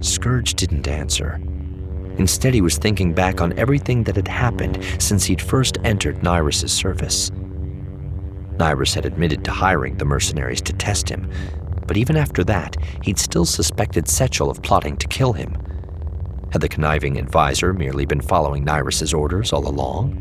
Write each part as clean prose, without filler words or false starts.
Scourge didn't answer. Instead, he was thinking back on everything that had happened since he'd first entered Nyrus' service. Nyrus had admitted to hiring the mercenaries to test him, but even after that, he'd still suspected Setchel of plotting to kill him. Had the conniving advisor merely been following Nyrus' orders all along?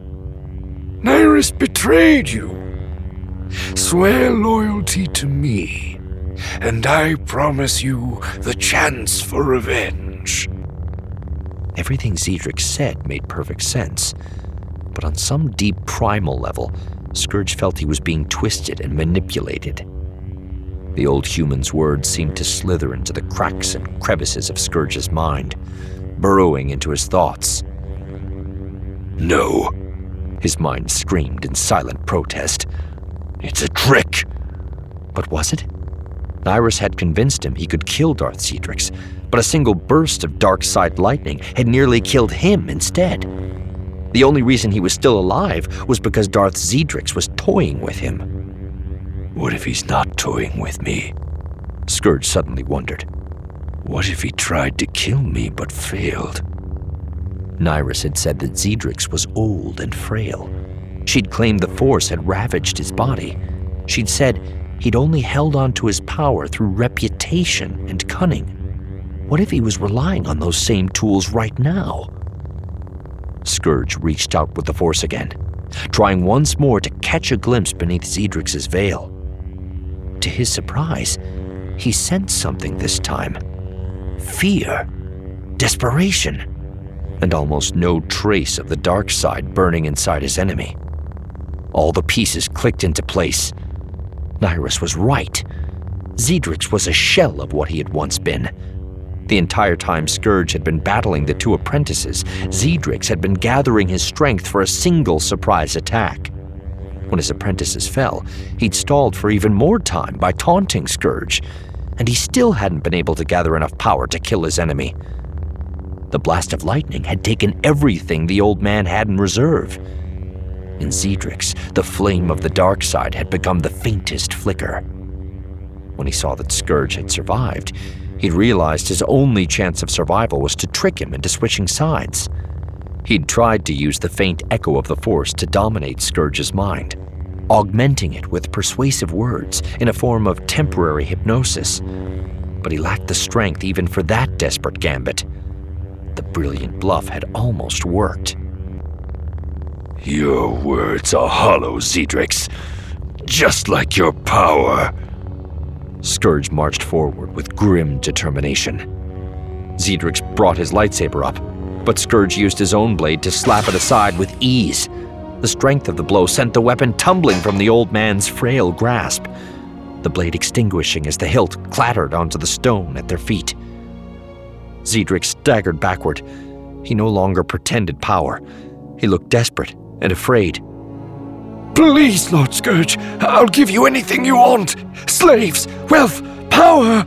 Nyrus betrayed you. Swear loyalty to me, and I promise you the chance for revenge. Everything Xedrix said made perfect sense, but on some deep primal level, Scourge felt he was being twisted and manipulated. The old human's words seemed to slither into the cracks and crevices of Scourge's mind, burrowing into his thoughts. No, his mind screamed in silent protest. It's a trick. But was it? Nyrus had convinced him he could kill Darth Xedrix, but a single burst of dark side lightning had nearly killed him instead. The only reason he was still alive was because Darth Xedrix was toying with him. What if he's not toying with me? Scourge suddenly wondered. What if he tried to kill me but failed? Nyrus had said that Xedrix was old and frail. She'd claimed the Force had ravaged his body. She'd said he'd only held on to his power through reputation and cunning. What if he was relying on those same tools right now? Scourge reached out with the Force again, trying once more to catch a glimpse beneath Xedrix's veil. To his surprise, he sensed something this time. Fear, desperation, and almost no trace of the dark side burning inside his enemy. All the pieces clicked into place. Nyrus was right. Xedrix was a shell of what he had once been. The entire time Scourge had been battling the two apprentices, Xedrix had been gathering his strength for a single surprise attack. When his apprentices fell, he'd stalled for even more time by taunting Scourge, and he still hadn't been able to gather enough power to kill his enemy. The blast of lightning had taken everything the old man had in reserve. In Xedrix, the flame of the dark side had become the faintest flicker. When he saw that Scourge had survived, he'd realized his only chance of survival was to trick him into switching sides. He'd tried to use the faint echo of the Force to dominate Scourge's mind, augmenting it with persuasive words in a form of temporary hypnosis. But he lacked the strength even for that desperate gambit. The brilliant bluff had almost worked. Your words are hollow, Xedrix, just like your power. Scourge marched forward with grim determination. Xedrix brought his lightsaber up, but Scourge used his own blade to slap it aside with ease. The strength of the blow sent the weapon tumbling from the old man's frail grasp, the blade extinguishing as the hilt clattered onto the stone at their feet. Xedrix staggered backward. He no longer pretended power. He looked desperate and afraid. Please, Lord Scourge, I'll give you anything you want. Slaves, wealth, power.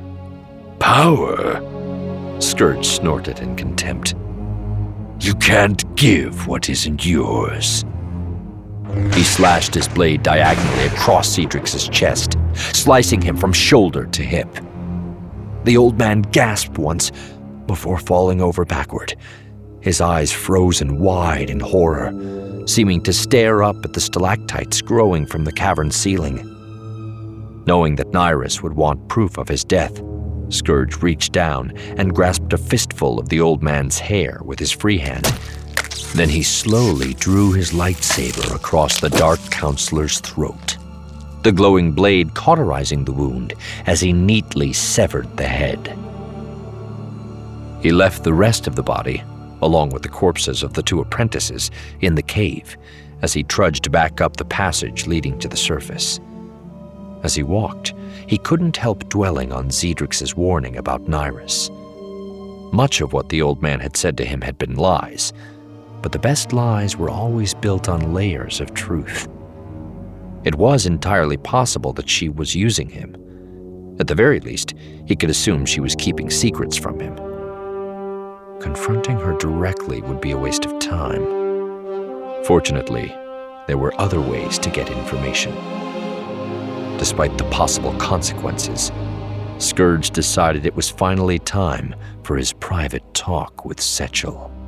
Power? Scourge snorted in contempt. You can't give what isn't yours. He slashed his blade diagonally across Xedrix's chest, slicing him from shoulder to hip. The old man gasped once before falling over backward, his eyes frozen wide in horror, seeming to stare up at the stalactites growing from the cavern's ceiling. Knowing that Nyrus would want proof of his death, Scourge reached down and grasped a fistful of the old man's hair with his free hand. Then he slowly drew his lightsaber across the Dark Counselor's throat, the glowing blade cauterizing the wound as he neatly severed the head. He left the rest of the body, along with the corpses of the two apprentices, in the cave as he trudged back up the passage leading to the surface. As he walked, he couldn't help dwelling on Xedrix's warning about Nyrus. Much of what the old man had said to him had been lies, but the best lies were always built on layers of truth. It was entirely possible that she was using him. At the very least, he could assume she was keeping secrets from him. Confronting her directly would be a waste of time. Fortunately, there were other ways to get information. Despite the possible consequences, Scourge decided it was finally time for his private talk with Setchel.